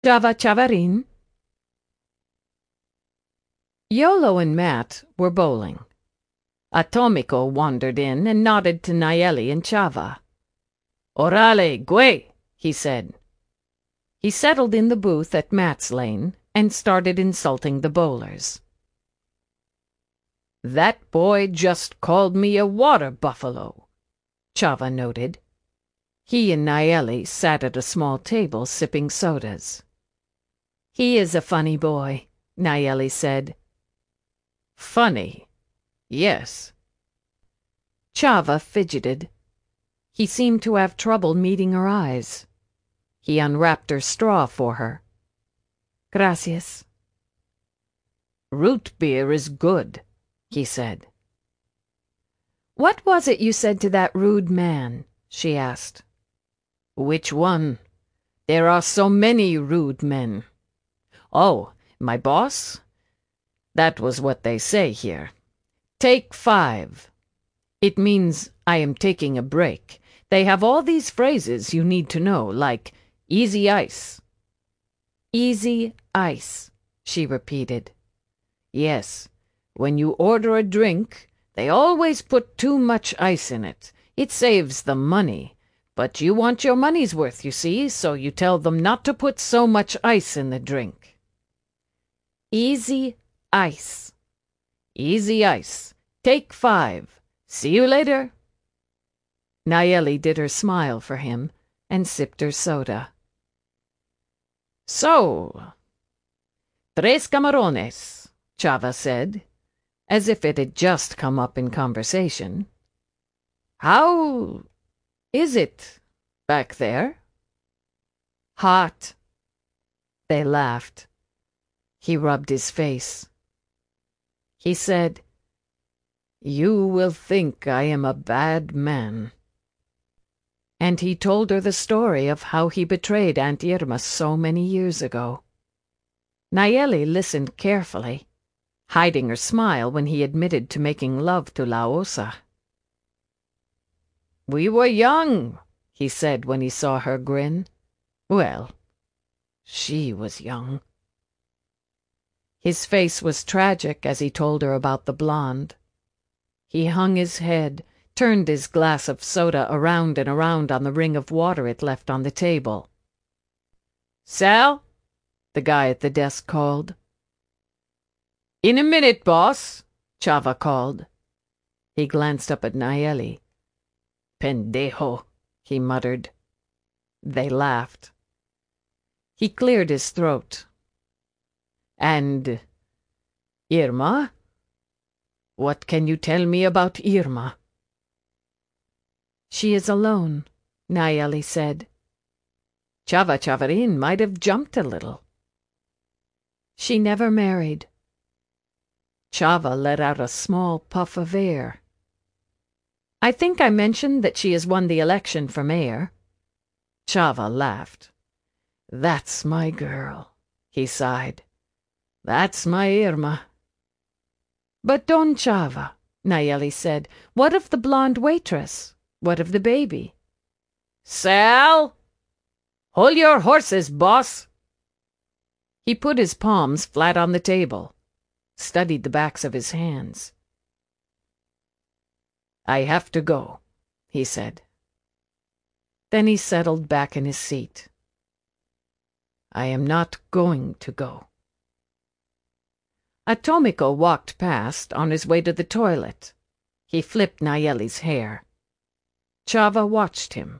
Chava Chavarin. Iolo and Matt were bowling. Atomico wandered in and nodded to Nayeli and Chava. "Orale, gue," he said. He settled in the booth at Matt's lane and started insulting the bowlers. "That boy just called me a water buffalo," Chava noted. He and Nayeli sat at a small table sipping sodas. "He is a funny boy," Nayeli said. "Funny? Yes." Chava fidgeted. He seemed to have trouble meeting her eyes. He unwrapped her straw for her. "Gracias." "Root beer is good," he said. "What was it you said to that rude man?" she asked. "Which one? There are so many rude men. Oh, my boss? That was what they say here. Take 5. It means I am taking a break. They have all these phrases you need to know, like easy ice." "Easy ice," she repeated. "Yes, when you order a drink, they always put too much ice in it. It saves them money. But you want your money's worth, you see, so you tell them not to put so much ice in the drink." "Easy ice." "Easy ice. Take 5. See you later." Nayeli did her smile for him and sipped her soda. "So, 3 camarones," Chava said, as if it had just come up in conversation. "How is it back there?" "Hot." They laughed. He rubbed his face. He said, "You will think I am a bad man." And he told her the story of how he betrayed Aunt Irma so many years ago. Nayeli listened carefully, hiding her smile when he admitted to making love to La Osa. "We were young," he said when he saw her grin. "Well, she was young." His face was tragic as he told her about the blonde. He hung his head, turned his glass of soda around and around on the ring of water it left on the table. "Sal?" the guy at the desk called. "In a minute, boss," Chava called. He glanced up at Nayeli. "Pendejo," he muttered. They laughed. He cleared his throat. "And Irma? What can you tell me about Irma?" "She is alone," Nayeli said. Chava Chavarin might have jumped a little. "She never married." Chava let out a small puff of air. "I think I mentioned that she has won the election for mayor." Chava laughed. "That's my girl," he sighed. "That's my Irma." "But Don Chava," Nayeli said, "what of the blonde waitress? What of the baby?" "Sal! Hold your horses, boss!" He put his palms flat on the table, studied the backs of his hands. "I have to go," he said. Then he settled back in his seat. "I am not going to go." Atomico walked past on his way to the toilet. He flipped Nayeli's hair. Chava watched him.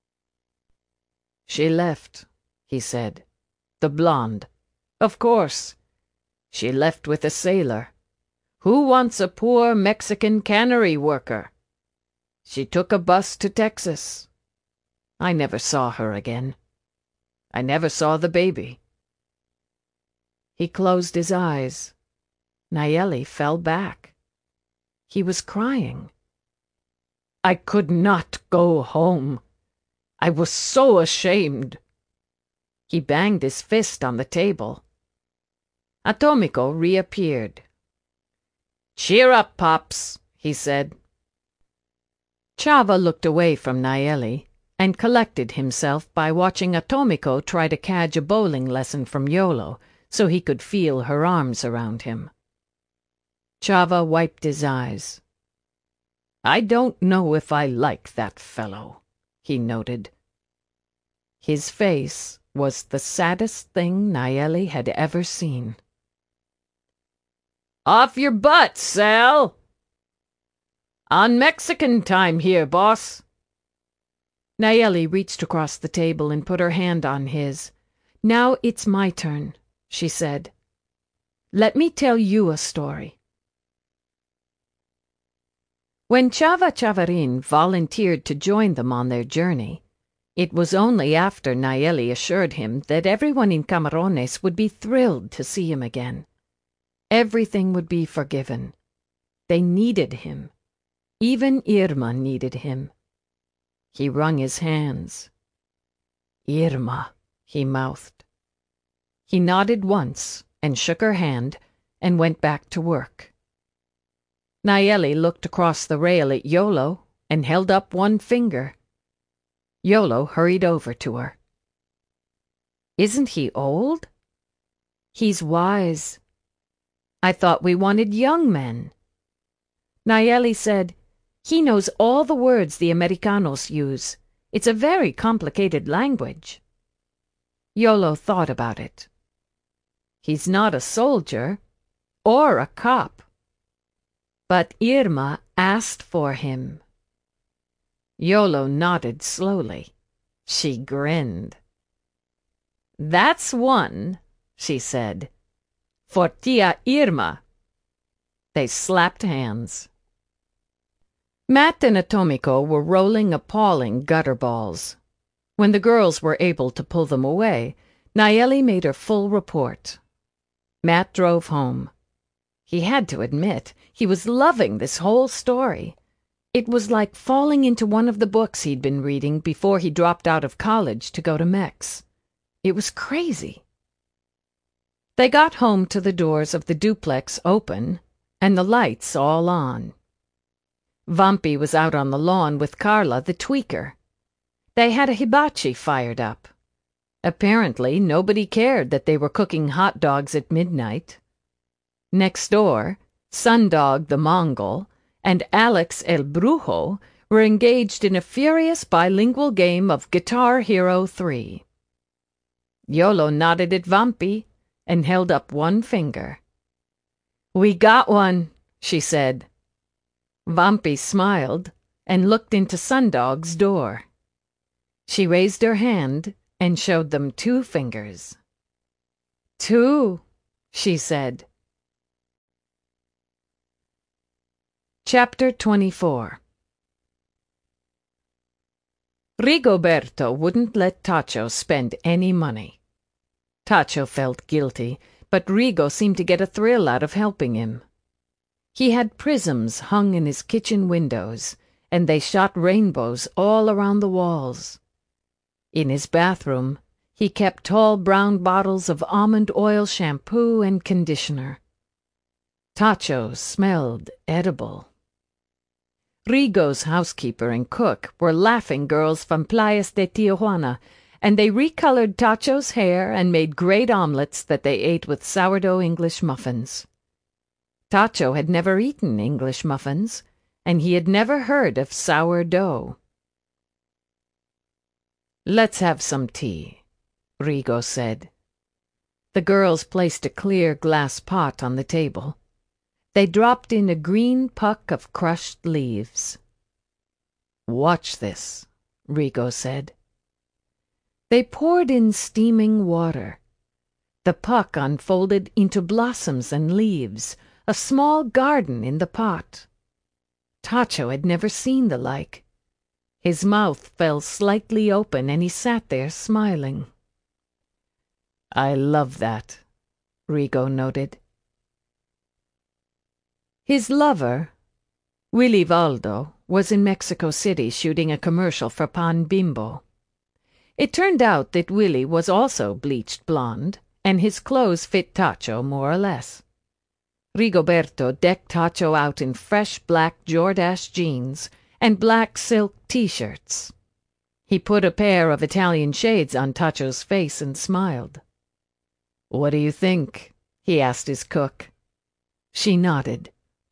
"She left," he said. "The blonde. Of course. She left with a sailor. Who wants a poor Mexican cannery worker? She took a bus to Texas. I never saw her again. I never saw the baby." He closed his eyes. Nayeli fell back. He was crying. "I could not go home. I was so ashamed." He banged his fist on the table. Atomico reappeared. "Cheer up, Pops," he said. Chava looked away from Nayeli. and collected himself by watching Atomiko try to cadge a bowling lesson from Iolo so he could feel her arms around him. Chava wiped his eyes. "I don't know if I like that fellow," he noted. His face was the saddest thing Nayeli had ever seen. "Off your butt, Sal!" "On Mexican time here, boss." Nayeli reached across the table and put her hand on his. "Now it's my turn," she said. "Let me tell you a story." When Chava Chavarin volunteered to join them on their journey, it was only after Nayeli assured him that everyone in Camarones would be thrilled to see him again. Everything would be forgiven. They needed him. Even Irma needed him. He wrung his hands. "Irma," he mouthed. He nodded once and shook her hand and went back to work. Nayeli looked across the rail at Iolo and held up one finger. Iolo hurried over to her. "Isn't he old?" "He's wise." "I thought we wanted young men." Nayeli said, "He knows all the words the Americanos use. It's a very complicated language." Iolo thought about it. "He's not a soldier or a cop." But Irma asked for him. Iolo nodded slowly. She grinned. "That's one," she said. "For Tia Irma." They slapped hands. Matt and Atomiko were rolling appalling gutter balls. When the girls were able to pull them away, Nayeli made her full report. Matt drove home. He had to admit he was loving this whole story. It was like falling into one of the books he'd been reading before he dropped out of college to go to Mex. It was crazy. They got home to the doors of the duplex open and the lights all on. Vampi was out on the lawn with Carla, the tweaker. They had a hibachi fired up. Apparently, nobody cared that they were cooking hot dogs at midnight. Next door, Sundog the Mongol and Alex El Brujo were engaged in a furious bilingual game of Guitar Hero 3. Iolo nodded at Vampi and held up one finger. "We got one," she said. Vampi smiled and looked into Sundog's door. She raised her hand and showed them two fingers. "Two," she said. Chapter 24. Rigoberto wouldn't let Tacho spend any money. Tacho felt guilty, but Rigo seemed to get a thrill out of helping him. He had prisms hung in his kitchen windows, and they shot rainbows all around the walls. In his bathroom, he kept tall brown bottles of almond oil shampoo and conditioner. Tacho smelled edible. Rigo's housekeeper and cook were laughing girls from Playas de Tijuana, and they recolored Tacho's hair and made great omelets that they ate with sourdough English muffins. Tacho had never eaten English muffins, and he had never heard of sourdough. "Let's have some tea," Rigo said. The girls placed a clear glass pot on the table. They dropped in a green puck of crushed leaves. "Watch this," Rigo said. They poured in steaming water. The puck unfolded into blossoms and leaves, a small garden in the pot. Tacho had never seen the like. His mouth fell slightly open and he sat there smiling. "I love that," Rigo noted. His lover, Willy Valdo, was in Mexico City shooting a commercial for Pan Bimbo. It turned out that Willy was also bleached blonde, and his clothes fit Tacho more or less. Rigoberto decked Tacho out in fresh black Jordache jeans and black silk t-shirts. He put a pair of Italian shades on Tacho's face and smiled. "What do you think?" he asked his cook. She nodded.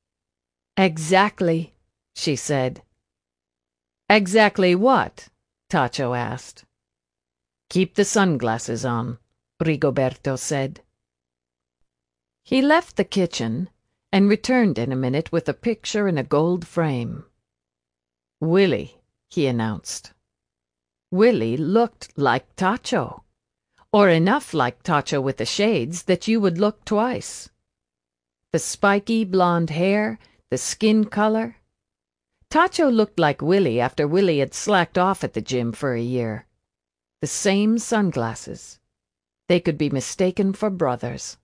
"Exactly," she said. "Exactly what?" Tacho asked. "Keep the sunglasses on," Rigoberto said. He left the kitchen and returned in a minute with a picture in a gold frame. "Willie," he announced. Willie looked like Tacho, or enough like Tacho with the shades that you would look twice. The spiky blonde hair, the skin color. Tacho looked like Willie after Willie had slacked off at the gym for a year. The same sunglasses. They could be mistaken for brothers.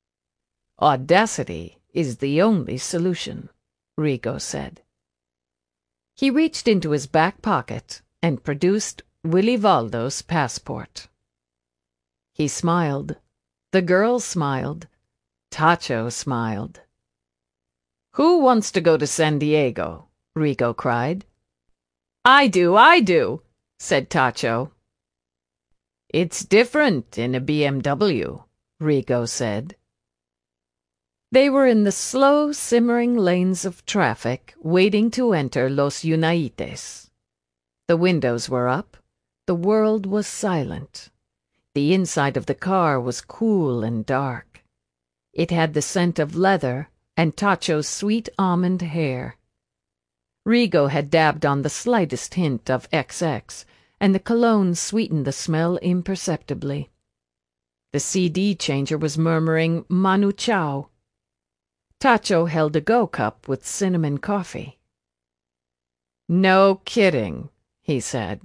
"Audacity is the only solution," Rigo said. He reached into his back pocket and produced Willie Valdo's passport. He smiled. The girls smiled. Tacho smiled. "Who wants to go to San Diego?" Rigo cried. I do," said Tacho. "It's different in a BMW," Rigo said. They were in the slow, simmering lanes of traffic, waiting to enter Los Unaites. The windows were up. The world was silent. The inside of the car was cool and dark. It had the scent of leather and Tacho's sweet almond hair. Rigo had dabbed on the slightest hint of XX, and the cologne sweetened the smell imperceptibly. The CD changer was murmuring Manu Chao. Tacho held a go-cup with cinnamon coffee. "No kidding," he said.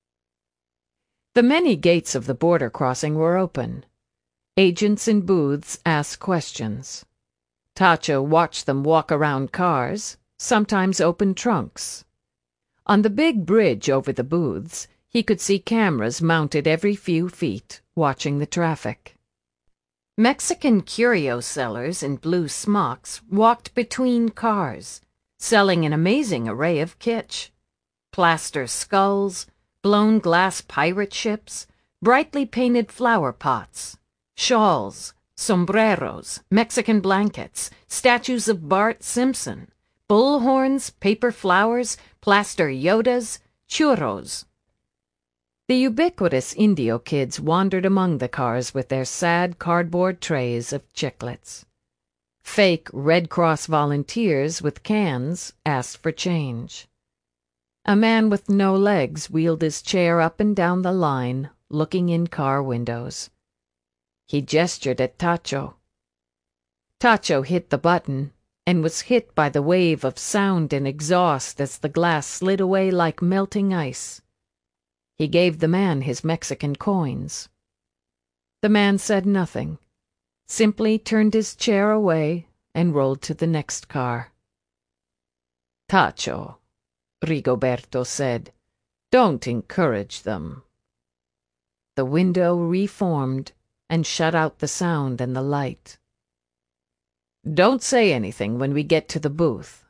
The many gates of the border crossing were open. Agents in booths asked questions. Tacho watched them walk around cars, sometimes open trunks. On the big bridge over the booths, he could see cameras mounted every few feet, watching the traffic. Mexican curio sellers in blue smocks walked between cars, selling an amazing array of kitsch. Plaster skulls, blown glass pirate ships, brightly painted flower pots, shawls, sombreros, Mexican blankets, statues of Bart Simpson, bullhorns, paper flowers, plaster Yodas, churros. The ubiquitous Indio kids wandered among the cars with their sad cardboard trays of chiclets. Fake Red Cross volunteers with cans asked for change. A man with no legs wheeled his chair up and down the line, looking in car windows. He gestured at Tacho. Tacho hit the button and was hit by the wave of sound and exhaust as the glass slid away like melting ice. He gave the man his Mexican coins. The man said nothing, simply turned his chair away and rolled to the next car. "Tacho," Rigoberto said, "don't encourage them." The window reformed and shut out the sound and the light. "Don't say anything when we get to the booth."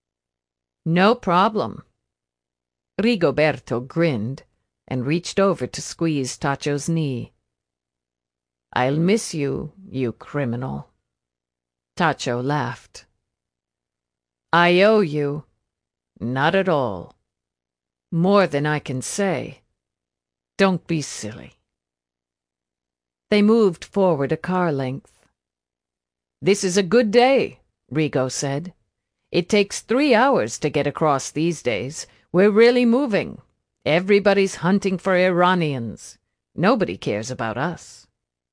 "No problem." Rigoberto grinned and reached over to squeeze Tacho's knee. "I'll miss you, you criminal." Tacho laughed. "I owe you." "Not at all." "More than I can say." "Don't be silly." They moved forward a car length. "This is a good day," Rigo said. "It takes 3 hours to get across these days. We're really moving. Everybody's hunting for Iranians. Nobody cares about us."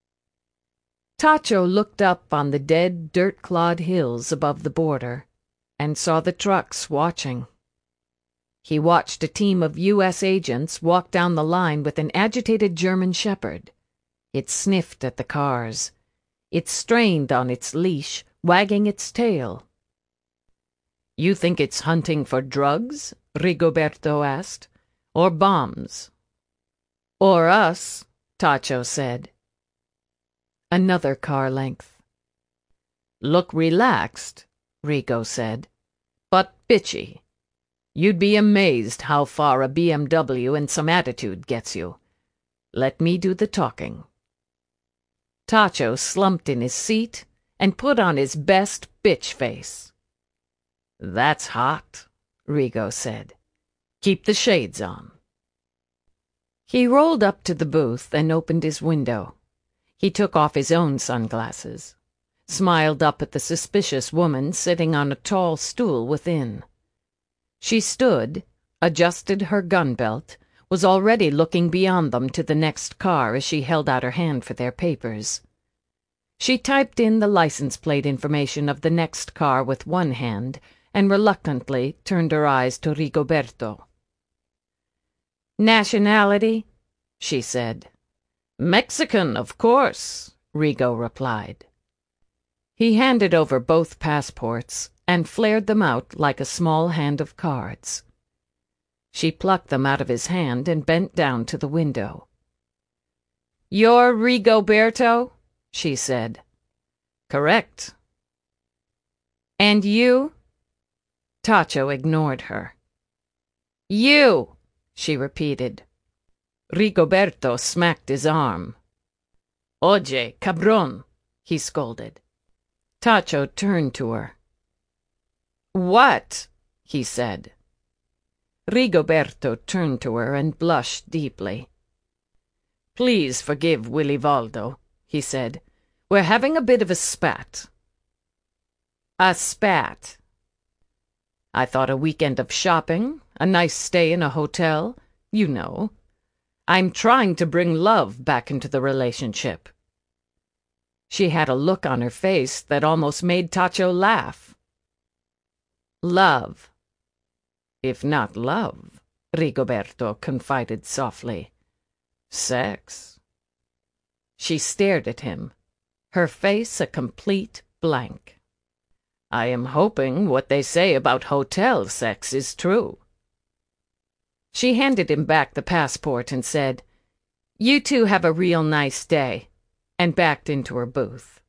Tacho looked up on the dead, dirt-clawed hills above the border and saw the trucks watching. He watched a team of U.S. agents walk down the line with an agitated German shepherd. It sniffed at the cars. It strained on its leash, wagging its tail. "You think it's hunting for drugs?" Rigoberto asked. "Or bombs?" "Or us," Tacho said. Another car length. "Look relaxed," Rigo said, "but bitchy. You'd be amazed how far a BMW and some attitude gets you. Let me do the talking." Tacho slumped in his seat and put on his best bitch face. "That's hot," Rigo said. "Keep the shades on." He rolled up to the booth and opened his window. He took off his own sunglasses, smiled up at the suspicious woman sitting on a tall stool within. She stood, adjusted her gun belt, was already looking beyond them to the next car as she held out her hand for their papers. She typed in the license plate information of the next car with one hand and reluctantly turned her eyes to Rigoberto. "Nationality?" she said. "Mexican, of course," Rigo replied. He handed over both passports and flared them out like a small hand of cards. She plucked them out of his hand and bent down to the window. "You're Rigoberto?" she said. "Correct." "And you?" Tacho ignored her. "You!" she repeated. Rigoberto smacked his arm. "Oye, cabrón," he scolded. Tacho turned to her. "What?" he said. Rigoberto turned to her and blushed deeply. "Please forgive Willy Valdo," he said. "We're having a bit of a spat." "A spat?" "I thought a weekend of shopping, a nice stay in a hotel, you know. I'm trying to bring love back into the relationship." She had a look on her face that almost made Tacho laugh. "Love." "If not love," Rigoberto confided softly. "Sex." She stared at him, her face a complete blank. "I am hoping what they say about hotel sex is true." She handed him back the passport and said, "You two have a real nice day," and backed into her booth.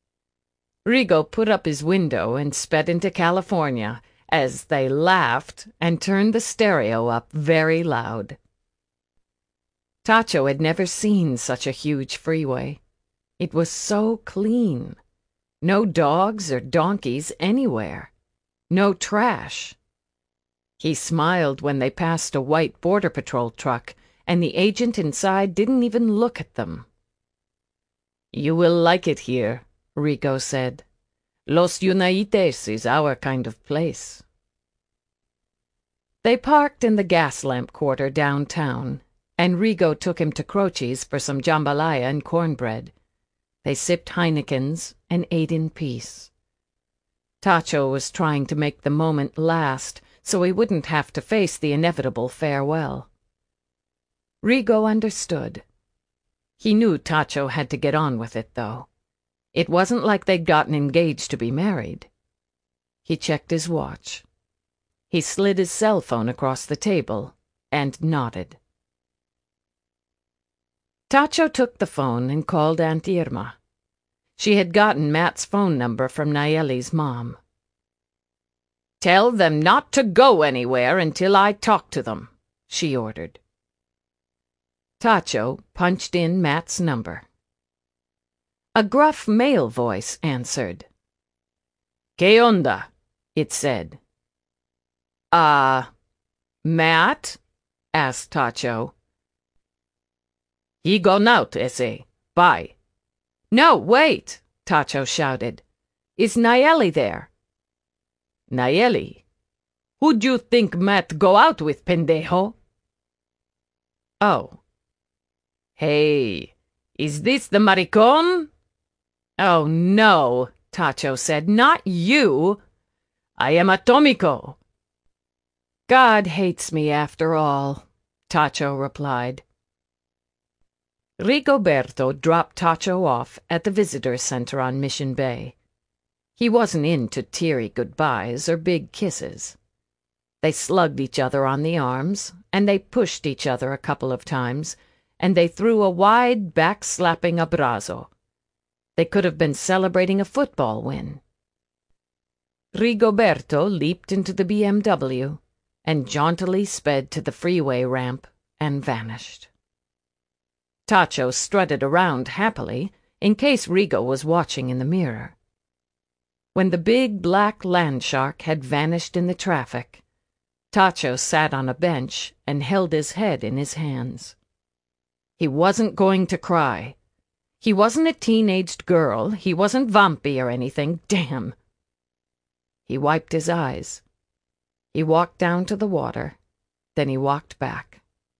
Rigo put up his window and sped into California as they laughed and turned the stereo up very loud. Tacho had never seen such a huge freeway. It was so clean. No dogs or donkeys anywhere. No trash. He smiled when they passed a white Border Patrol truck, and the agent inside didn't even look at them. "You will like it here," Rigo said. "Los Unites is our kind of place." They parked in the gas lamp quarter downtown, and Rigo took him to Croce's for some jambalaya and cornbread. They sipped Heinekens and ate in peace. Tacho was trying to make the moment last so he wouldn't have to face the inevitable farewell. Rigo understood. He knew Tacho had to get on with it, though. It wasn't like they'd gotten engaged to be married. He checked his watch. He slid his cell phone across the table and nodded. Tacho took the phone and called Aunt Irma. She had gotten Matt's phone number from Nayeli's mom. "Tell them not to go anywhere until I talk to them," she ordered. Tacho punched in Matt's number. A gruff male voice answered. "¿Qué onda?" it said. Matt?" asked Tacho. "He gone out, ese. Bye." "No, wait!" Tacho shouted. "Is Nayeli there?" "Nayeli? Who'd you think Matt go out with, pendejo?" "Oh." "Hey, is this the maricón?" "Oh, no," Tacho said. "Not you." "I am Atomico." "God hates me after all," Tacho replied. Rigoberto dropped Tacho off at the visitor center on Mission Bay. He wasn't into teary goodbyes or big kisses. They slugged each other on the arms, and they pushed each other a couple of times, and they threw a wide back-slapping abrazo. They could have been celebrating a football win. Rigoberto leaped into the BMW. and jauntily sped to the freeway ramp and vanished. Tacho strutted around happily in case Rigo was watching in the mirror. When the big black land shark had vanished in the traffic, Tacho sat on a bench and held his head in his hands. He wasn't going to cry. He wasn't a teenaged girl. He wasn't vampy or anything. Damn! He wiped his eyes. He walked down to the water. Then he walked back.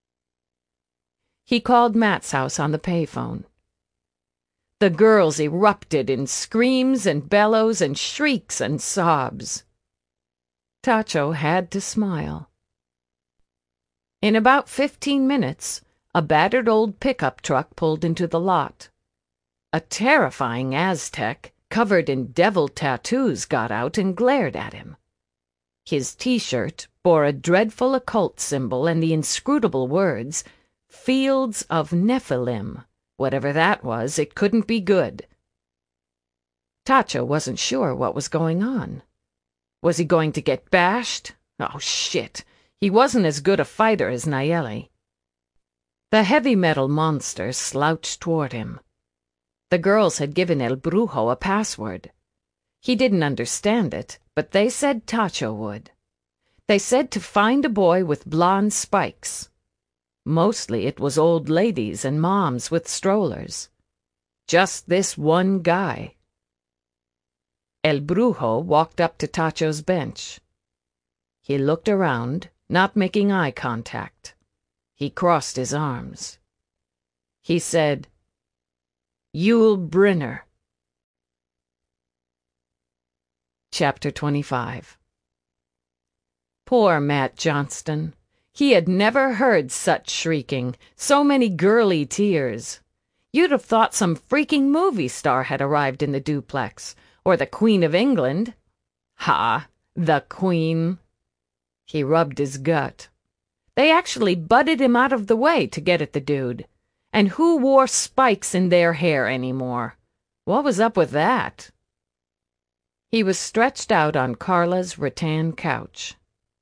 He called Matt's house on the payphone. The girls erupted in screams and bellows and shrieks and sobs. Tacho had to smile. In about 15 minutes, a battered old pickup truck pulled into the lot. A terrifying Aztec, covered in devil tattoos, got out and glared at him. His T-shirt bore a dreadful occult symbol and the inscrutable words, "Fields of Nephilim." Whatever that was, it couldn't be good. Tacho wasn't sure what was going on. Was he going to get bashed? Oh, shit. He wasn't as good a fighter as Nayeli. The heavy metal monster slouched toward him. The girls had given El Brujo a password. He didn't understand it, but they said Tacho would. They said to find a boy with blonde spikes. Mostly it was old ladies and moms with strollers. Just this one guy. El Brujo walked up to Tacho's bench. He looked around, not making eye contact. He crossed his arms. He said, "Yul Brynner." Chapter 25. Poor Matt Johnston. He had never heard such shrieking, so many girly tears. You'd have thought some freaking movie star had arrived in the duplex, or the Queen of England. Ha, the Queen. He rubbed his gut. They actually butted him out of the way to get at the dude. And who wore spikes in their hair anymore? What was up with that? He was stretched out on Carla's rattan couch.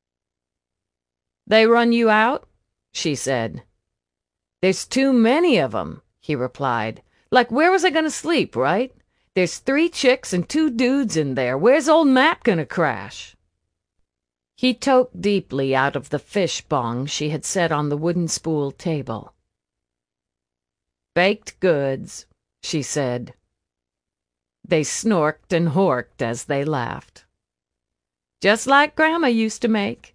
"They run you out?" she said. "There's too many of 'em," he replied. "Like, where was I gonna sleep, right? There's 3 chicks and 2 dudes in there. Where's old Matt gonna crash?" He toked deeply out of the fish bong she had set on the wooden spool table. "Baked goods," she said. They snorked and horked as they laughed. "Just like Grandma used to make."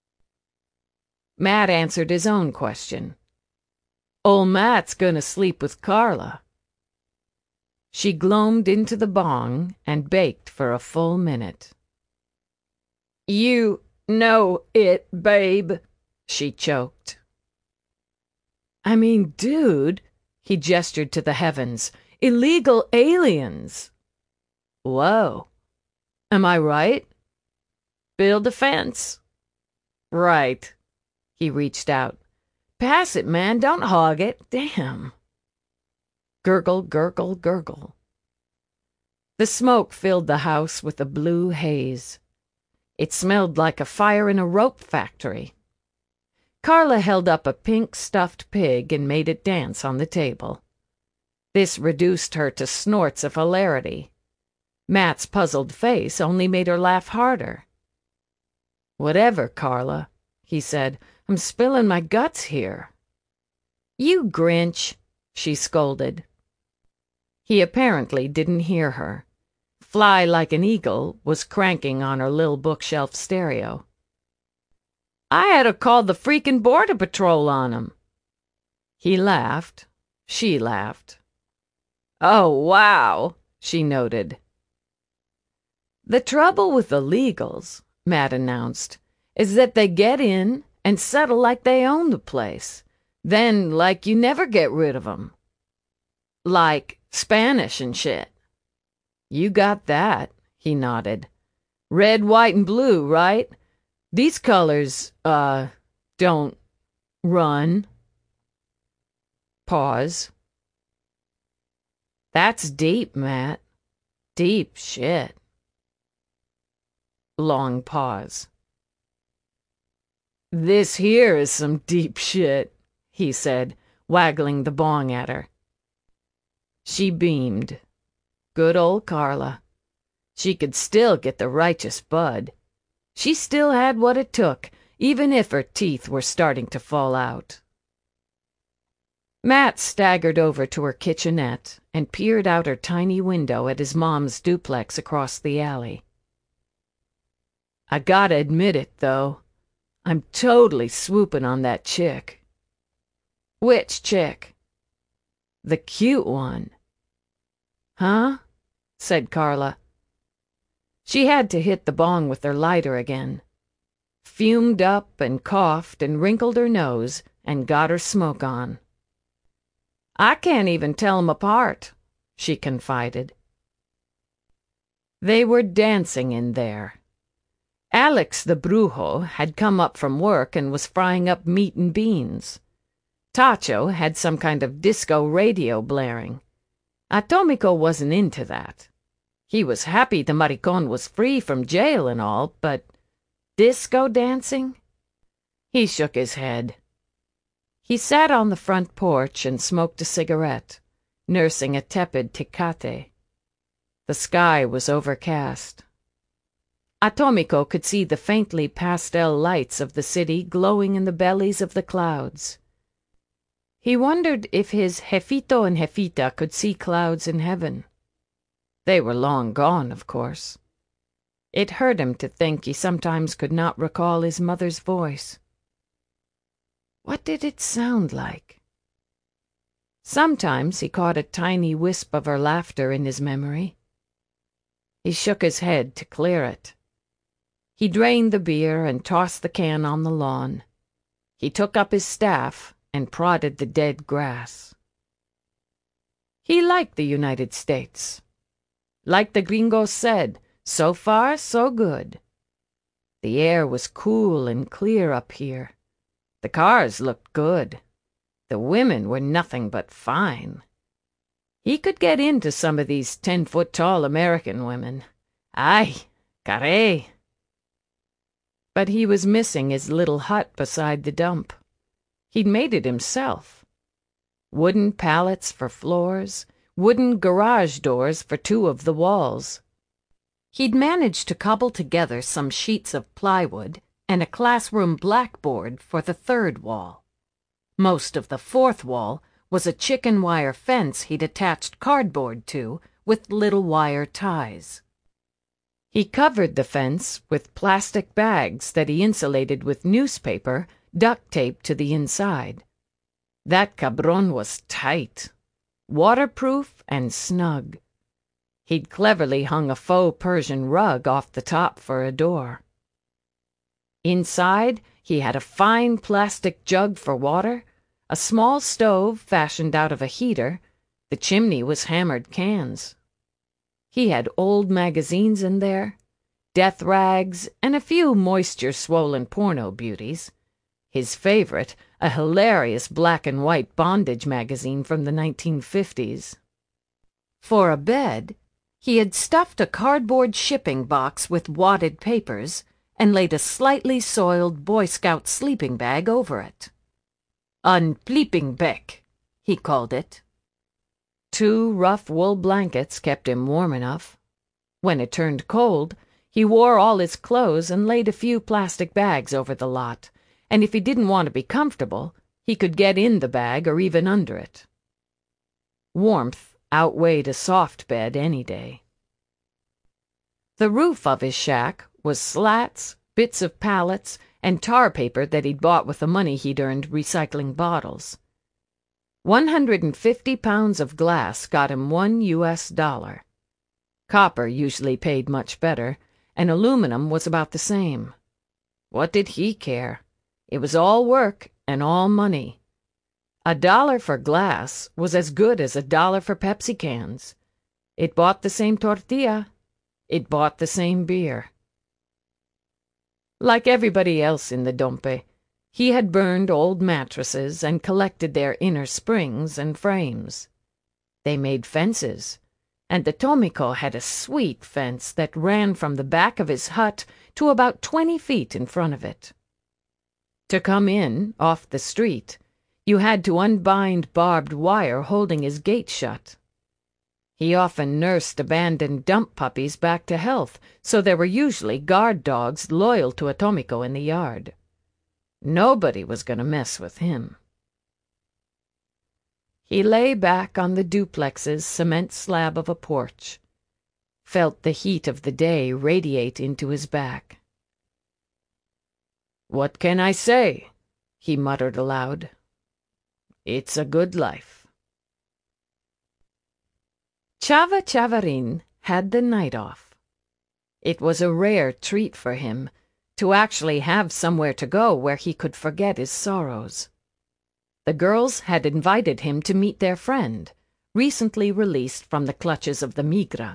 Matt answered his own question. "Old Matt's gonna sleep with Carla." She gloamed into the bong and baked for a full minute. "You know it, babe," she choked. "I mean, dude," he gestured to the heavens, "illegal aliens." "Whoa. Am I right?" "Build a fence." "Right." He reached out. "Pass it, man. Don't hog it. Damn." Gurgle, gurgle, gurgle. The smoke filled the house with a blue haze. It smelled like a fire in a rope factory. Carla held up a pink stuffed pig and made it dance on the table. This reduced her to snorts of hilarity. Matt's puzzled face only made her laugh harder. "Whatever, Carla," he said. "I'm spilling my guts here." "You Grinch," she scolded. He apparently didn't hear her. Fly Like an Eagle was cranking on her little bookshelf stereo. "I had to call the freaking Border Patrol on 'em." He laughed. She laughed. "Oh, wow," she noted. "The trouble with illegals," Matt announced, "is that they get in and settle like they own the place. Then, like, you never get rid of 'em. Like Spanish and shit." "You got that," he nodded. "Red, white, and blue, right? These colors, don't run." Pause. "That's deep, Matt. Deep shit." Long pause. "This here is some deep shit," he said, waggling the bong at her. She beamed. Good old Carla. She could still get the righteous bud. She still had what it took, even if her teeth were starting to fall out. Matt staggered over to her kitchenette and peered out her tiny window at his mom's duplex across the alley. "I gotta admit it, though. I'm totally swooping on that chick." "Which chick?" "The cute one." "Huh?" said Carla. She had to hit the bong with her lighter again. Fumed up and coughed and wrinkled her nose and got her smoke on. "I can't even tell 'em apart," she confided. They were dancing in there. Alex the Brujo had come up from work and was frying up meat and beans. Tacho had some kind of disco radio blaring. Atómico wasn't into that. He was happy the maricón was free from jail and all, but disco dancing? He shook his head. He sat on the front porch and smoked a cigarette, nursing a tepid Tecate. The sky was overcast. Atómico could see the faintly pastel lights of the city glowing in the bellies of the clouds. He wondered if his Jefito and Jefita could see clouds in heaven. They were long gone, of course. It hurt him to think he sometimes could not recall his mother's voice. What did it sound like? Sometimes he caught a tiny wisp of her laughter in his memory. He shook his head to clear it. He drained the beer and tossed the can on the lawn. He took up his staff and prodded the dead grass. He liked the United States. Like the gringos said, so far, so good. The air was cool and clear up here. The cars looked good. The women were nothing but fine. He could get into some of these 10-foot-tall American women. Ay, caray. But he was missing his little hut beside the dump. He'd made it himself. Wooden pallets for floors, wooden garage doors for 2 of the walls. He'd managed to cobble together some sheets of plywood and a classroom blackboard for the 3rd wall. Most of the 4th wall was a chicken wire fence he'd attached cardboard to with little wire ties. He covered the fence with plastic bags that he insulated with newspaper duct taped to the inside. That cabron was tight, waterproof and snug. He'd cleverly hung a faux Persian rug off the top for a door. Inside, he had a fine plastic jug for water, a small stove fashioned out of a heater. The chimney was hammered cans. He had old magazines in there, death rags, and a few moisture-swollen porno beauties. His favorite, a hilarious black and white bondage magazine from the 1950s. For a bed, he had stuffed a cardboard shipping box with wadded papers and laid a slightly soiled Boy Scout sleeping bag over it. "Ein Sleepingbeck," he called it. 2 rough wool blankets kept him warm enough. When it turned cold, he wore all his clothes and laid a few plastic bags over the lot, and if he didn't want to be comfortable, he could get in the bag or even under it. Warmth outweighed a soft bed any day. The roof of his shack was slats, bits of pallets, and tar paper that he'd bought with the money he'd earned recycling bottles. 150 pounds of glass got him $1. Copper usually paid much better, and aluminum was about the same. What did he care? It was all work and all money. $1 for glass was as good as $1 for Pepsi cans. It bought the same tortilla. It bought the same beer. Like everybody else in the Dompe, he had burned old mattresses and collected their inner springs and frames. They made fences, and the Tómico had a sweet fence that ran from the back of his hut to about 20 feet in front of it. To come in, off the street, you had to unbind barbed wire holding his gate shut. He often nursed abandoned dump puppies back to health, so there were usually guard dogs loyal to Atomiko in the yard. Nobody was going to mess with him. He lay back on the duplex's cement slab of a porch, felt the heat of the day radiate into his back. "What can I say?" he muttered aloud. "It's a good life." Chava Chavarin had the night off. It was a rare treat for him to actually have somewhere to go where he could forget his sorrows. The girls had invited him to meet their friend, recently released from the clutches of the Migra.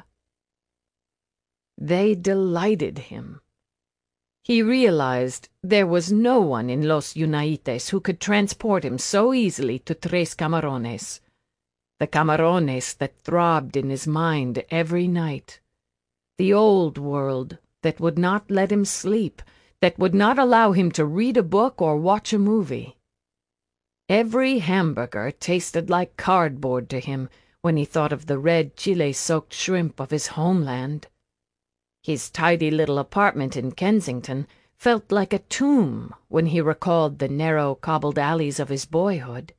They delighted him. He realized there was no one in Los Unaites who could transport him so easily to Tres Camarones, the Camarones that throbbed in his mind every night, the old world that would not let him sleep, that would not allow him to read a book or watch a movie. Every hamburger tasted like cardboard to him when he thought of the red chile-soaked shrimp of his homeland. His tidy little apartment in Kensington felt like a tomb when he recalled the narrow cobbled alleys of his boyhood.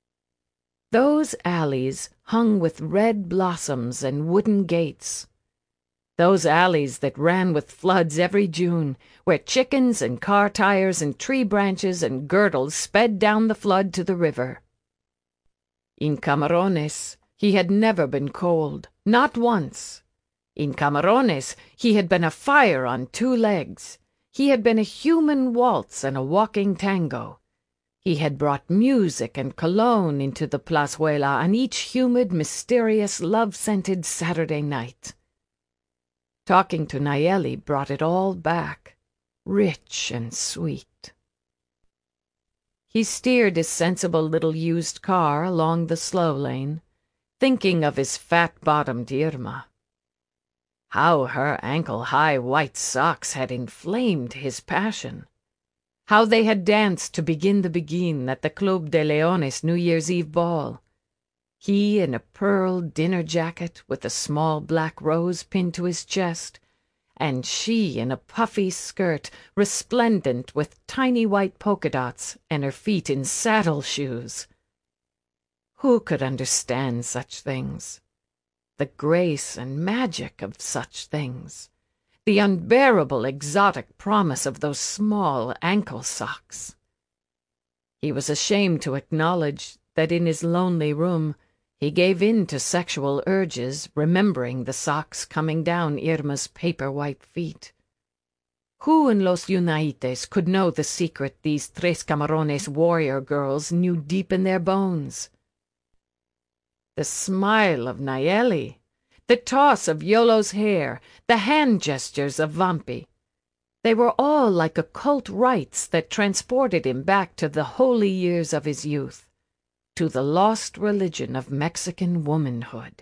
Those alleys hung with red blossoms and wooden gates. Those alleys that ran with floods every June, where chickens and car tires and tree branches and girdles sped down the flood to the river. In Camarones, he had never been cold, not once. In Camarones, he had been a fire on two legs. He had been a human waltz and a walking tango. He had brought music and cologne into the plazuela on each humid, mysterious, love-scented Saturday night. Talking to Nayeli brought it all back, rich and sweet. He steered his sensible little used car along the slow lane, thinking of his fat-bottomed Irma. How her ankle-high white socks had inflamed his passion. How they had danced to begin the begin at the Club de Leones New Year's Eve ball. He in a pearl dinner jacket with a small black rose pinned to his chest, and she in a puffy skirt resplendent with tiny white polka dots and her feet in saddle shoes. Who could understand such things? The grace and magic of such things. The unbearable exotic promise of those small ankle socks. He was ashamed to acknowledge that in his lonely room he gave in to sexual urges, remembering the socks coming down Irma's paper-white feet. Who in Los Unaites could know the secret these Tres Camarones warrior girls knew deep in their bones? The smile of Nayeli, the toss of Iolo's hair, the hand gestures of Vampi. They were all like occult rites that transported him back to the holy years of his youth, to the lost religion of Mexican womanhood.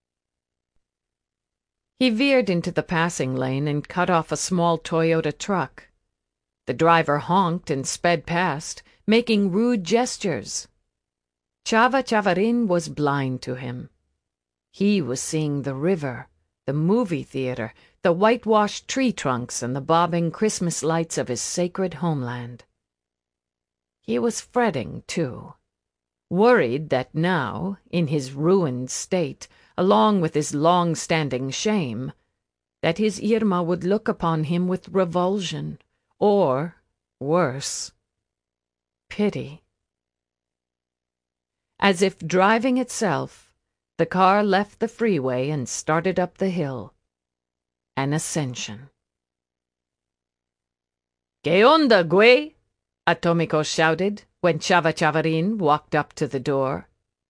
He veered into the passing lane and cut off a small Toyota truck. The driver honked and sped past, making rude gestures. Chava Chavarin was blind to him. He was seeing the river, the movie theater, the whitewashed tree trunks, and the bobbing Christmas lights of his sacred homeland. He was fretting, too, worried that now, in his ruined state, along with his long-standing shame, that his Irma would look upon him with revulsion, or, worse, pity. As if driving itself, the car left the freeway and started up the hill. An ascension. "¿Qué onda, güey?" Atomiko shouted when Chava Chavarin walked up to the door.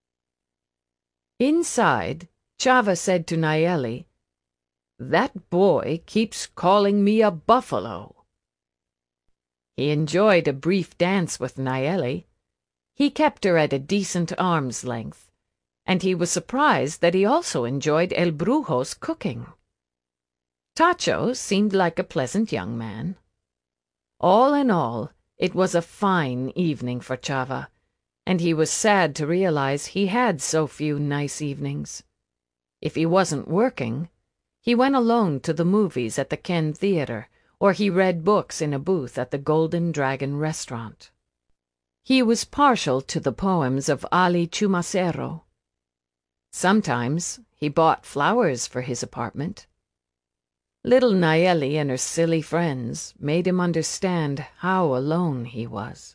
Inside, Chava said to Nayeli, "That boy keeps calling me a buffalo." He enjoyed a brief dance with Nayeli. He kept her at a decent arm's length, and he was surprised that he also enjoyed El Brujo's cooking. Tacho seemed like a pleasant young man. All in all, It was a fine evening for Chava, and he was sad to realize he had so few nice evenings. If he wasn't working, he went alone to the movies at the Ken Theater, or he read books in a booth at the Golden Dragon restaurant. He was partial to the poems of Ali Chumacero. Sometimes he bought flowers for his apartment. Little Nayeli and her silly friends made him understand how alone he was.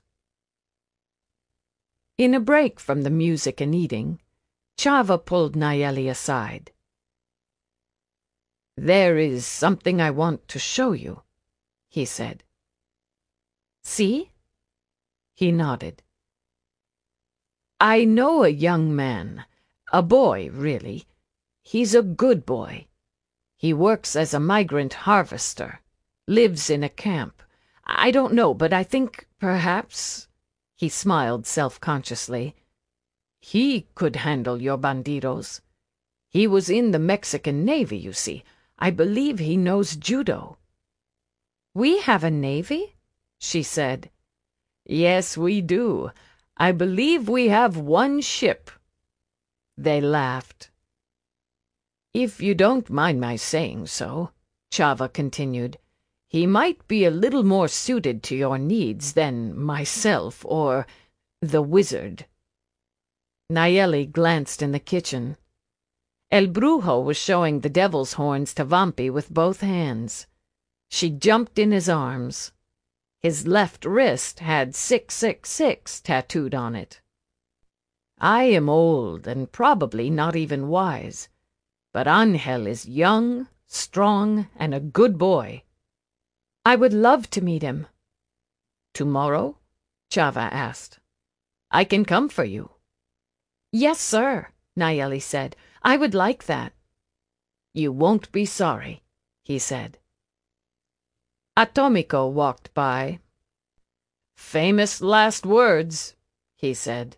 In a break from the music and eating, Chava pulled Nayeli aside. "There is something I want to show you," he said. "See?" He nodded. "I know a young man, a boy, really. He's a good boy. He works as a migrant harvester, lives in a camp. I don't know, but I think perhaps," he smiled self-consciously, "he could handle your bandidos. He was in the Mexican Navy, you see. I believe he knows judo." "We have a navy?" she said. "Yes, we do. I believe we have one ship." They laughed. "If you don't mind my saying so," Chava continued, "he might be a little more suited to your needs than myself or the wizard." Nayeli glanced in the kitchen. El Brujo was showing the devil's horns to Vampi with both hands. She jumped in his arms. His left wrist had 666 tattooed on it. "I am old and probably not even wise, but Angel is young, strong, and a good boy." "I would love to meet him." "Tomorrow?" Chava asked. "I can come for you." "Yes, sir," Nayeli said. "I would like that." "You won't be sorry," he said. Atomico walked by. "Famous last words," he said.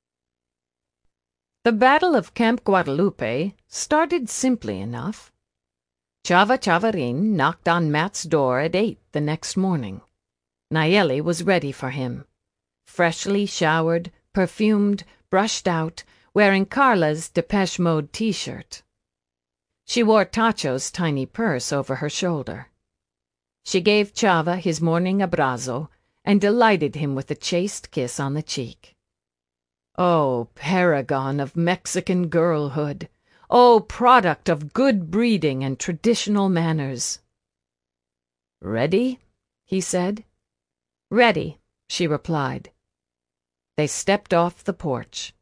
The Battle of Camp Guadalupe started simply enough. Chava Chavarin knocked on Matt's door at 8 the next morning. Nayeli was ready for him, freshly showered, perfumed, brushed out, wearing Carla's Depeche Mode t-shirt. She wore Tacho's tiny purse over her shoulder. She gave Chava his morning abrazo and delighted him with a chaste kiss on the cheek. Oh, paragon of Mexican girlhood! Oh, product of good breeding and traditional manners! "Ready?" he said. "Ready," she replied. They stepped off the porch.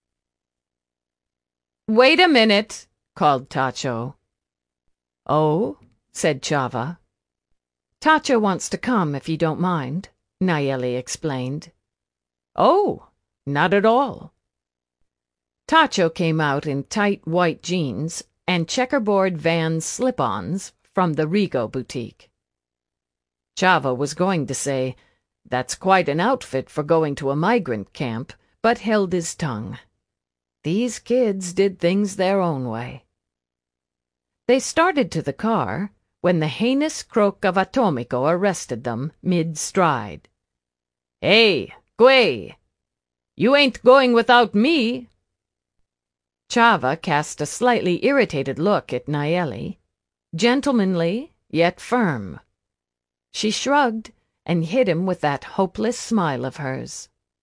"Wait a minute," called Tacho. "Oh?" said Chava. "Tacho wants to come, if you don't mind," Nayeli explained. "Oh, not at all." Tacho came out in tight white jeans and checkerboard Vans slip-ons from the Rigo boutique. Chava was going to say, "That's quite an outfit for going to a migrant camp," but held his tongue. These kids did things their own way. They started to the car when the heinous croak of Atomico arrested them mid-stride. "Hey, Guay! You ain't going without me!" Chava cast a slightly irritated look at Nayeli, gentlemanly yet firm. She shrugged and hit him with that hopeless smile of hers.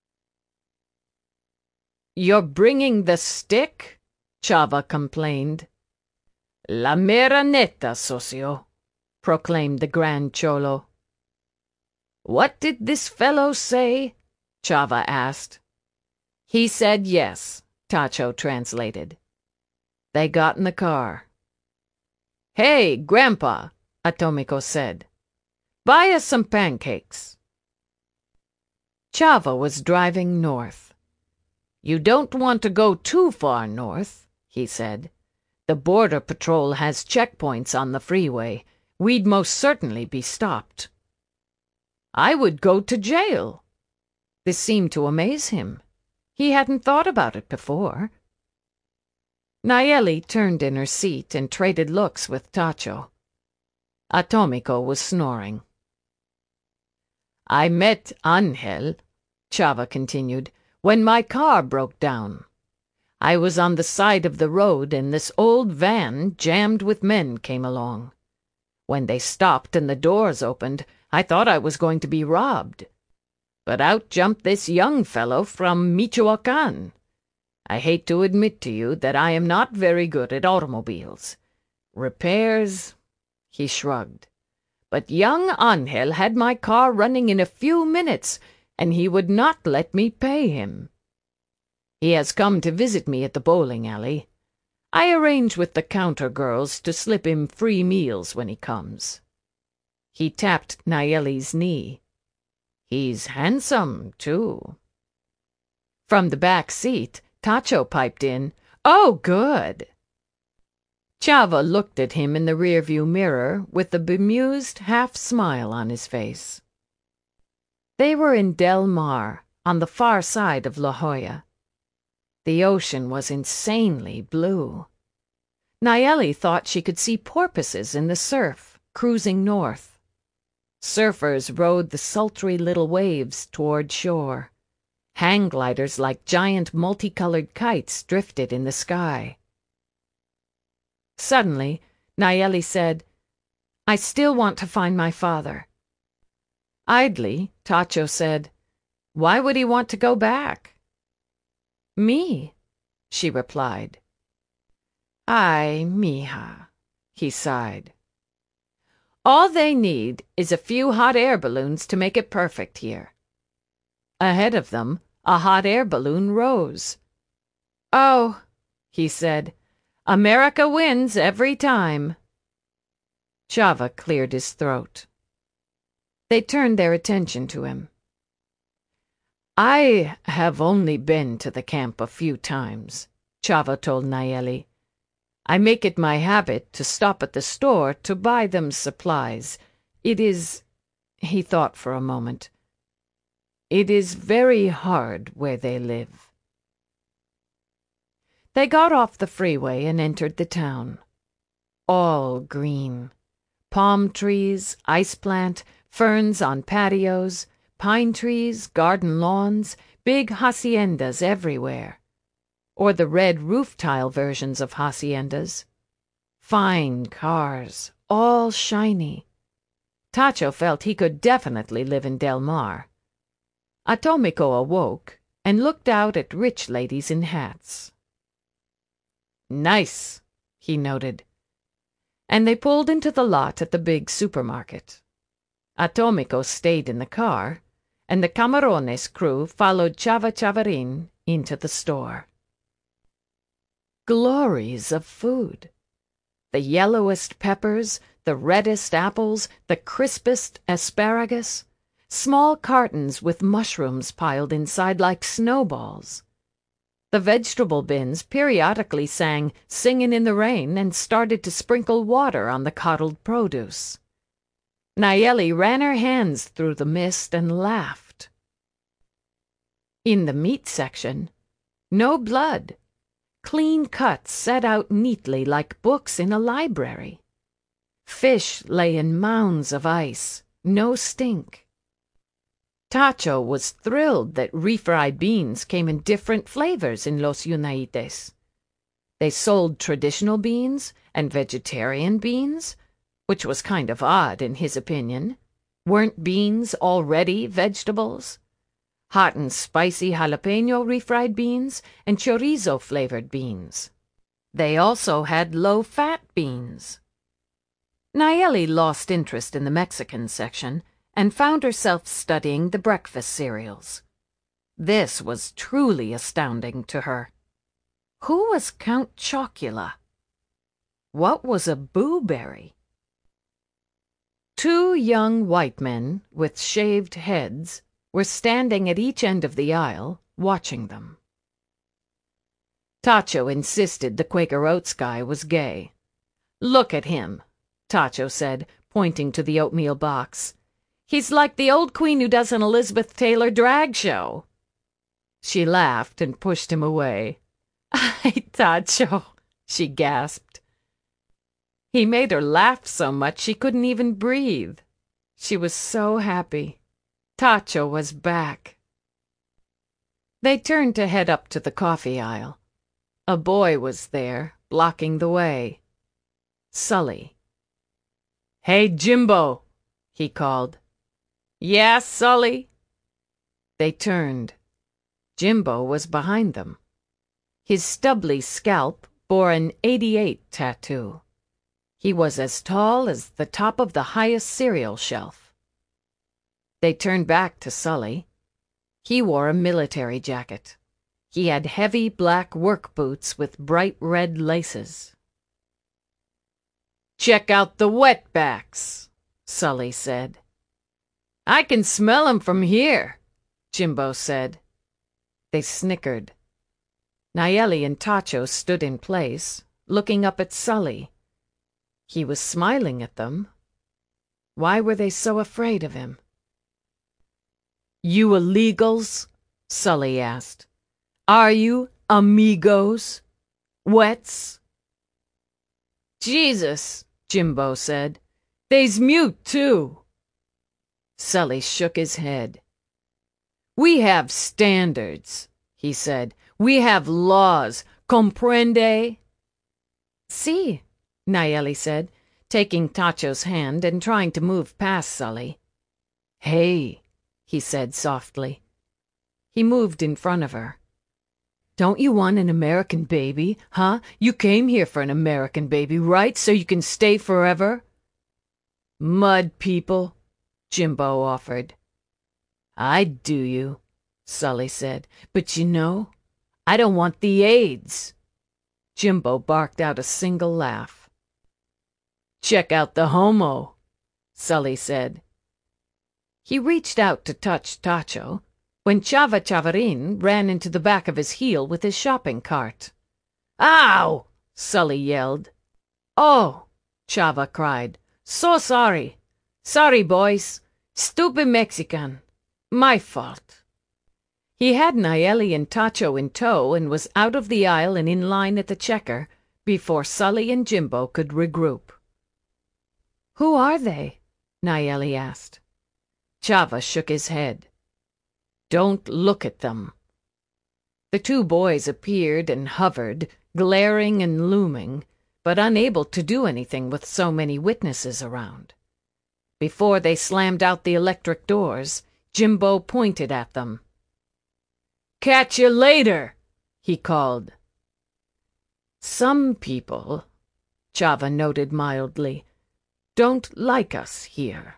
"You're bringing the stick?" Chava complained. "La mera neta, socio," proclaimed the Grand Cholo. "What did this fellow say?" Chava asked. "He said yes," Tacho translated. They got in the car. "Hey, Grandpa," Atomico said. "Buy us some pancakes." Chava was driving north. "You don't want to go too far north," he said. "The Border Patrol has checkpoints on the freeway. We'd most certainly be stopped." "I would go to jail." This seemed to amaze him. He hadn't thought about it before. Nayeli turned in her seat and traded looks with Tacho. Atomico was snoring. I met Angel, Chava continued, when my car broke down. I was on the side of the road and this old van jammed with men came along. When they stopped and the doors opened, I thought I was going to be robbed. But out jumped this young fellow from Michoacan. I hate to admit to you that I am not very good at automobiles. Repairs, he shrugged. But young Angel had my car running in a few minutes, and he would not let me pay him. He has come to visit me at the bowling alley. I arrange with the counter girls to slip him free meals when he comes. He tapped Nayeli's knee. He's handsome, too. From the back seat, Tacho piped in, "Oh, good." Chava looked at him in the rearview mirror with a bemused half-smile on his face. They were in Del Mar, on the far side of La Jolla. The ocean was insanely blue. Nayeli thought she could see porpoises in the surf, cruising north. Surfers rode the sultry little waves toward shore. Hang gliders like giant multicolored kites drifted in the sky. Suddenly, Nayeli said, "I still want to find my father." Idly, Tacho said, "Why would he want to go back?" "Me," she replied. "Ay, mija," he sighed. "All they need is a few hot air balloons to make it perfect here." Ahead of them, a hot air balloon rose. "Oh," he said, "America wins every time." Chava cleared his throat. They turned their attention to him. "I have only been to the camp a few times," Chava told Nayeli. "I make it my habit to stop at the store to buy them supplies. It is—" he thought for a moment. "It is very hard where they live." They got off the freeway and entered the town. All green. Palm trees, ice plant, ferns on patios, pine trees, garden lawns, big haciendas everywhere. Or the red roof tile versions of haciendas. Fine cars, all shiny. Tacho felt he could definitely live in Del Mar. Atomico awoke and looked out at rich ladies in hats. "Nice," he noted. And they pulled into the lot at the big supermarket. Atomico stayed in the car, and the Camarones crew followed Chava Chavarin into the store. Glories of food! The yellowest peppers, the reddest apples, the crispest asparagus, small cartons with mushrooms piled inside like snowballs. The vegetable bins periodically sang "Singin' in the Rain" and started to sprinkle water on the coddled produce. Nayeli ran her hands through the mist and laughed. In the meat section, no blood. Clean cuts set out neatly like books in a library. Fish lay in mounds of ice, no stink. Tacho was thrilled that refried beans came in different flavors in Los Unaites. They sold traditional beans and vegetarian beans, which was kind of odd in his opinion. Weren't beans already vegetables? Hot and spicy jalapeno refried beans and chorizo-flavored beans. They also had low-fat beans. Nayeli lost interest in the Mexican section and found herself studying the breakfast cereals. This was truly astounding to her. Who was Count Chocula? What was a blueberry? Two young white men with shaved heads were standing at each end of the aisle, watching them. Tacho insisted the Quaker Oats guy was gay. "Look at him," Tacho said, pointing to the oatmeal box. "He's like the old queen who does an Elizabeth Taylor drag show." She laughed and pushed him away. "Ay, Tacho," she gasped. He made her laugh so much she couldn't even breathe. She was so happy. Tacho was back. They turned to head up to the coffee aisle. A boy was there, blocking the way. Sully. "Hey, Jimbo," he called. "Yeah, Sully." They turned. Jimbo was behind them. His stubbly scalp bore an '88 tattoo. He was as tall as the top of the highest cereal shelf. They turned back to Sully. He wore a military jacket. He had heavy black work boots with bright red laces. "Check out the wetbacks," Sully said. "I can smell 'em from here," Jimbo said. They snickered. Nayeli and Tacho stood in place, looking up at Sully. He was smiling at them. Why were they so afraid of him? "You illegals?" Sully asked. "Are you amigos? Wets?" "Jesus," Jimbo said. "They's mute, too." Sully shook his head. "We have standards," he said. "We have laws. Comprende?" "Si," Nayeli said, taking Tacho's hand and trying to move past Sully. "Hey," he said softly. He moved in front of her. "Don't you want an American baby, huh? You came here for an American baby, right? So you can stay forever?" "Mud people," Jimbo offered. "I'd do you," Sully said. "But you know, I don't want the AIDS." Jimbo barked out a single laugh. "Check out the homo," Sully said. He reached out to touch Tacho when Chava Chavarin ran into the back of his heel with his shopping cart. "Ow!" Sully yelled. "Oh!" Chava cried. "So sorry. Sorry, boys. Stupid Mexican. My fault." He had Nayeli and Tacho in tow and was out of the aisle and in line at the checker before Sully and Jimbo could regroup. "Who are they?" Nayeli asked. Chava shook his head. "Don't look at them." The two boys appeared and hovered, glaring and looming, but unable to do anything with so many witnesses around. Before they slammed out the electric doors, Jimbo pointed at them. "Catch you later," he called. "Some people," Chava noted mildly, "don't like us here."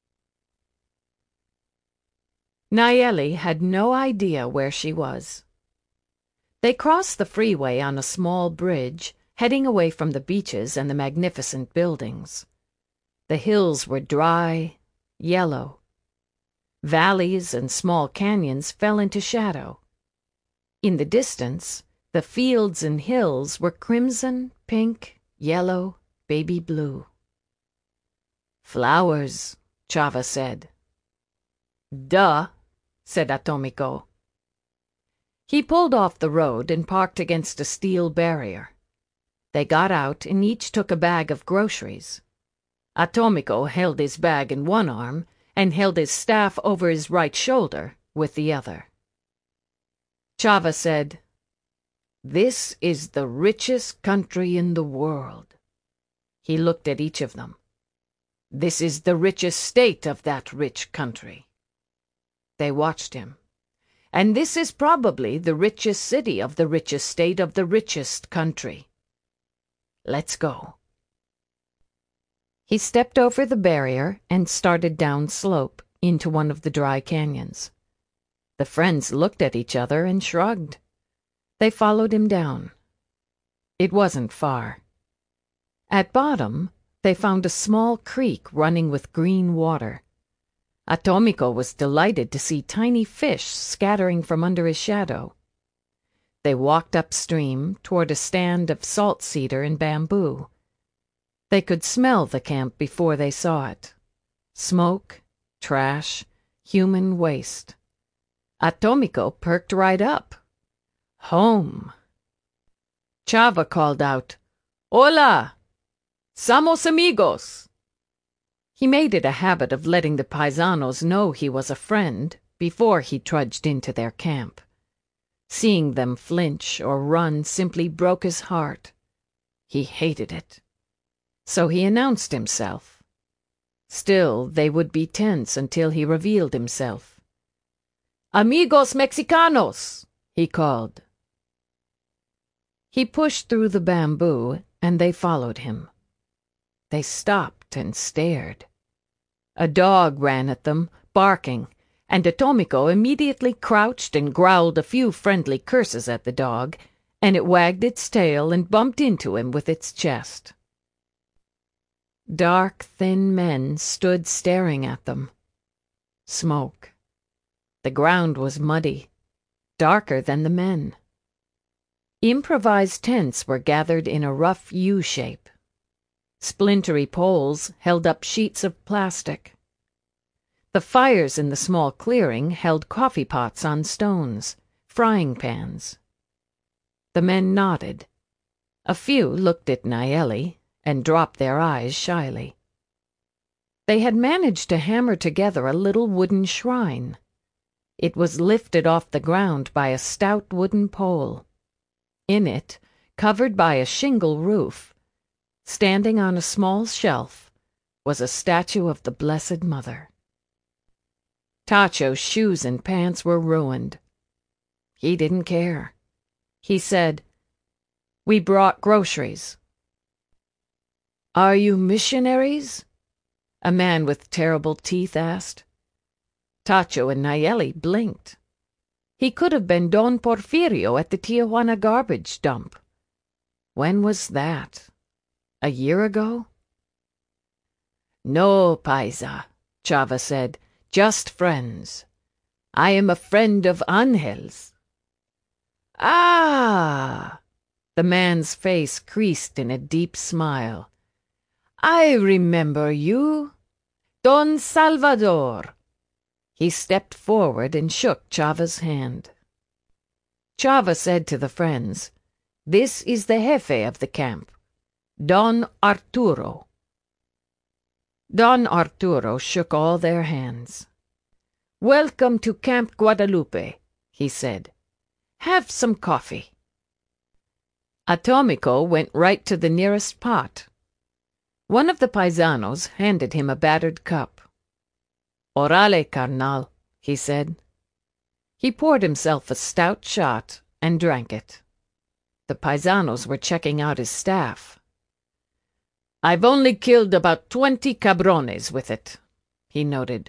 Nayeli had no idea where she was. They crossed the freeway on a small bridge, heading away from the beaches and the magnificent buildings. The hills were dry, yellow. Valleys and small canyons fell into shadow. In the distance, the fields and hills were crimson, pink, yellow, baby blue. "Flowers," Chava said. "Duh," said Atomico. He pulled off the road and parked against a steel barrier. They got out and each took a bag of groceries. Atomico held his bag in one arm and held his staff over his right shoulder with the other. Chava said, "This is the richest country in the world." He looked at each of them. "This is the richest state of that rich country." They watched him. "And this is probably the richest city of the richest state of the richest country. Let's go." He stepped over the barrier and started down slope into one of the dry canyons. The friends looked at each other and shrugged. They followed him down. It wasn't far. At bottom, they found a small creek running with green water. Atomico was delighted to see tiny fish scattering from under his shadow. They walked upstream toward a stand of salt cedar and bamboo. They could smell the camp before they saw it. Smoke, trash, human waste. Atomico perked right up. Home. Chava called out, "Hola! Somos amigos!" He made it a habit of letting the paisanos know he was a friend before he trudged into their camp. Seeing them flinch or run simply broke his heart. He hated it. So he announced himself. Still, they would be tense until he revealed himself. "Amigos Mexicanos!" he called. He pushed through the bamboo, and they followed him. They stopped and stared. A dog ran at them, barking, and Atomiko immediately crouched and growled a few friendly curses at the dog, and it wagged its tail and bumped into him with its chest. Dark, thin men stood staring at them. Smoke. The ground was muddy, darker than the men. Improvised tents were gathered in a rough U shape. Splintery poles held up sheets of plastic. The fires in the small clearing held coffee pots on stones, frying pans. The men nodded. A few looked at Nayeli and dropped their eyes shyly. They had managed to hammer together a little wooden shrine. It was lifted off the ground by a stout wooden pole. In it, covered by a shingle roof, standing on a small shelf, was a statue of the Blessed Mother. Tacho's shoes and pants were ruined. He didn't care. He said, "We brought groceries." "Are you missionaries?" a man with terrible teeth asked. Tacho and Nayeli blinked. He could have been Don Porfirio at the Tijuana garbage dump. When was that? A year ago? "No, paisa," Chava said. "Just friends. I am a friend of Angel's." "Ah!" The man's face creased in a deep smile. "I remember you. Don Salvador." He stepped forward and shook Chava's hand. Chava said to the friends, "This is the jefe of the camp, Don Arturo." Don Arturo shook all their hands. "Welcome to Camp Guadalupe," he said. "Have some coffee." Atomiko went right to the nearest pot. One of the paisanos handed him a battered cup. "Orale, carnal," he said. He poured himself a stout shot and drank it. The paisanos were checking out his staff. "I've only killed about 20 cabrones with it," he noted.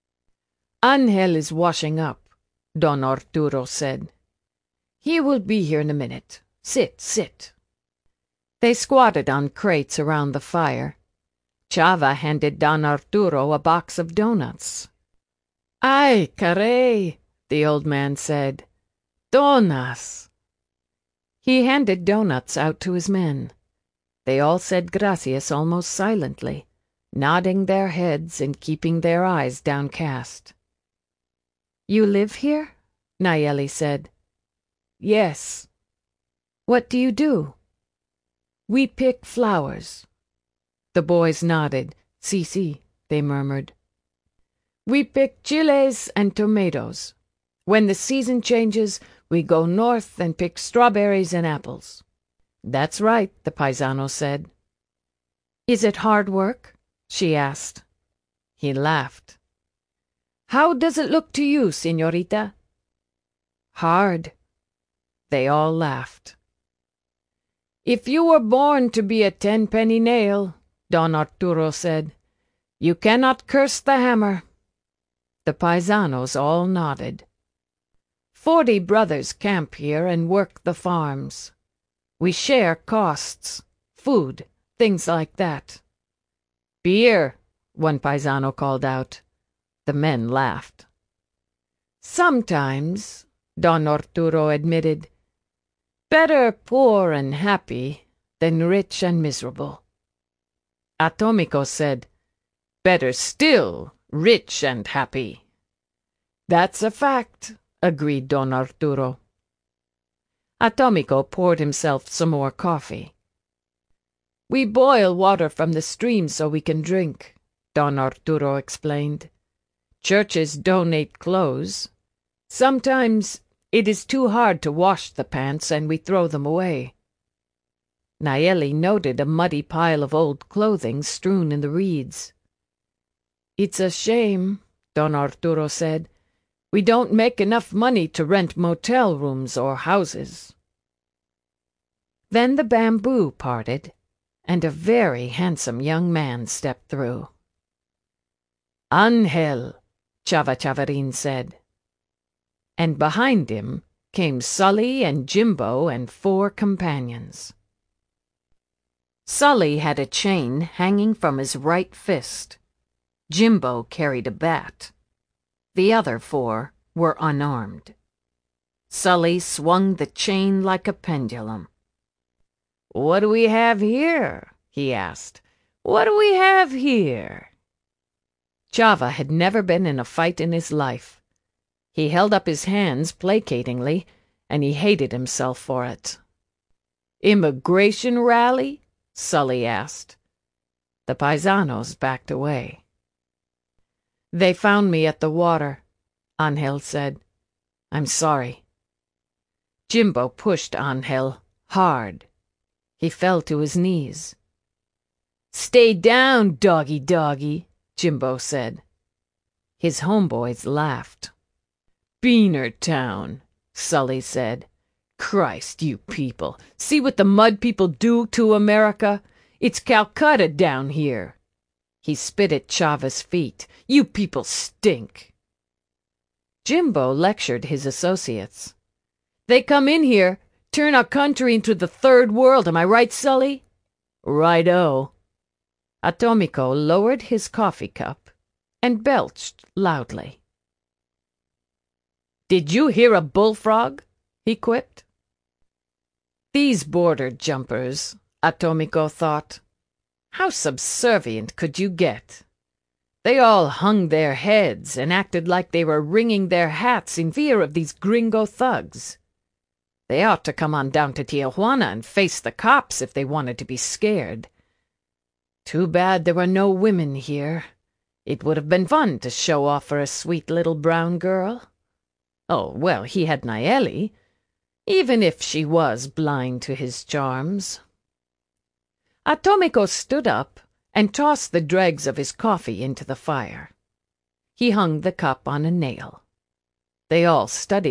"Angel is washing up," Don Arturo said. "He will be here in a minute. Sit." They squatted on crates around the fire. Chava handed Don Arturo a box of donuts. "Ay, caray," the old man said. "Donas." He handed donuts out to his men. They all said gracias almost silently, nodding their heads and keeping their eyes downcast. "You live here?" Nayeli said. "Yes." "What do you do?" "We pick flowers." The boys nodded. "Si," they murmured. "We pick chiles and tomatoes. When the season changes, we go north and pick strawberries and apples." "That's right," the paisano said. "Is it hard work?" she asked. He laughed. "How does it look to you, señorita?" "Hard." They all laughed. "If you were born to be a 10-penny nail," Don Arturo said, "you cannot curse the hammer." The paisanos all nodded. 40 brothers camp here and work the farms. We share costs, food, things like that. "Beer," one paisano called out. The men laughed. "Sometimes," Don Arturo admitted. "Better poor and happy than rich and miserable." Atomiko said, "Better still, rich and happy." "That's a fact," agreed Don Arturo. Atomiko poured himself some more coffee. "We boil water from the stream so we can drink. Don Arturo explained. "Churches donate clothes. Sometimes it is too hard to wash the pants and we throw them away." Nayeli noted a muddy pile of old clothing strewn in the reeds. "It's a shame," Don Arturo said. "We don't make enough money to rent motel rooms or houses." Then the bamboo parted, and a very handsome young man stepped through. "Angel," Chava Chavarin said. And behind him came Sully and Jimbo and 4 companions. Sully had a chain hanging from his right fist. Jimbo carried a bat. The other 4 were unarmed. Sully swung the chain like a pendulum. "What do we have here?" he asked. "What do we have here?" Chava had never been in a fight in his life. He held up his hands placatingly, and he hated himself for it. "Immigration rally?" Sully asked. The paisanos backed away. "They found me at the water," Angel said. "I'm sorry." Jimbo pushed Angel hard. He fell to his knees. "Stay down, doggy, Jimbo said. His homeboys laughed. "Beaner Town," Sully said. "Christ, you people, see what the mud people do to America? It's Calcutta down here." He spit at Chava's feet. "You people stink." Jimbo lectured his associates. "They come in here, turn our country into the third world, am I right, Sully?" "Right-o." Atomico lowered his coffee cup and belched loudly. "Did you hear a bullfrog?" he quipped. These border jumpers, Atomico thought. How subservient could you get? They all hung their heads and acted like they were wringing their hats in fear of these gringo thugs. They ought to come on down to Tijuana and face the cops if they wanted to be scared. Too bad there were no women here. It would have been fun to show off for a sweet little brown girl. Oh, well, he had Nayeli, even if she was blind to his charms. Atomico stood up and tossed the dregs of his coffee into the fire. He hung the cup on a nail. They all studied